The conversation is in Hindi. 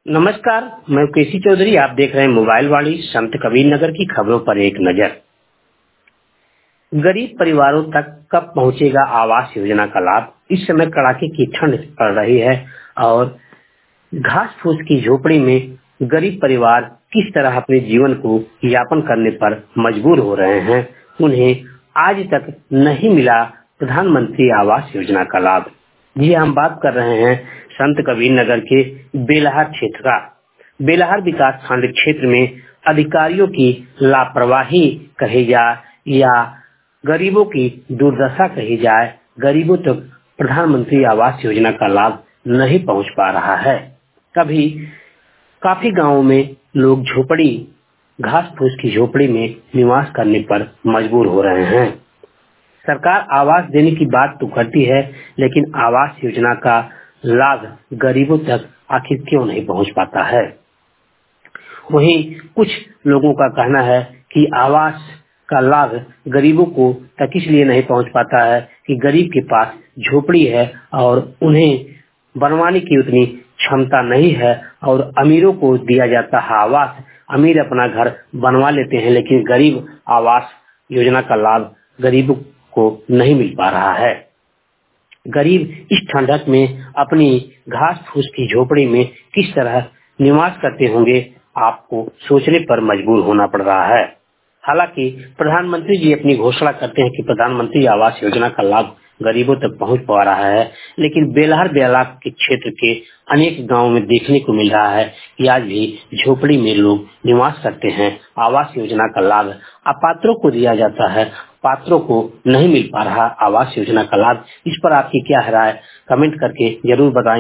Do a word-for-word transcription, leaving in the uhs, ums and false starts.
नमस्कार, मैं केसी चौधरी। आप देख रहे हैं मोबाइल वाली संत कबीर नगर की खबरों पर एक नजर। गरीब परिवारों तक कब पहुंचेगा आवास योजना का लाभ? इस समय कड़ाके की ठंड पड़ रही है और घास फूस की झोपड़ी में गरीब परिवार किस तरह अपने जीवन को यापन करने पर मजबूर हो रहे हैं। उन्हें आज तक नहीं मिला प्रधानमंत्री आवास योजना का लाभ। जी, हम बात कर रहे हैं संत कबीर नगर के बेलहर क्षेत्र का। बेलहर विकास खंड क्षेत्र में अधिकारियों की लापरवाही कही जाए या गरीबों की दुर्दशा कही जाए, गरीबों तक तो प्रधानमंत्री आवास योजना का लाभ नहीं पहुंच पा रहा है। कभी काफी गांवों में लोग झोपड़ी घास फूस की झोपड़ी में निवास करने पर मजबूर हो रहे हैं। सरकार आवास देने की बात तो करती है, लेकिन आवास योजना का लाभ गरीबों तक आखिर क्यों नहीं पहुंच पाता है। वहीं कुछ लोगों का कहना है कि आवास का लाभ गरीबों को तक इसलिए नहीं पहुंच पाता है कि गरीब के पास झोपड़ी है और उन्हें बनवाने की उतनी क्षमता नहीं है, और अमीरों को दिया जाता है आवास। अमीर अपना घर बनवा लेते हैं, लेकिन गरीब आवास योजना का लाभ गरीबों को नहीं मिल पा रहा है। गरीब इस ठंडक में अपनी घास फूस की झोपड़ी में किस तरह निवास करते होंगे, आपको सोचने पर मजबूर होना पड़ रहा है। हालांकि प्रधानमंत्री जी अपनी घोषणा करते हैं कि प्रधानमंत्री आवास योजना का लाभ गरीबों तक पहुंच पा रहा है, लेकिन बेलहर बेलाक के क्षेत्र के अनेक गांवों में देखने को मिल रहा है कि आज भी झोपड़ी में लोग निवास करते हैं। आवास योजना का लाभ अपात्रों को दिया जाता है, पात्रों को नहीं मिल पा रहा आवास योजना का लाभ। इस पर आपकी क्या राय, कमेंट करके जरूर बताएं।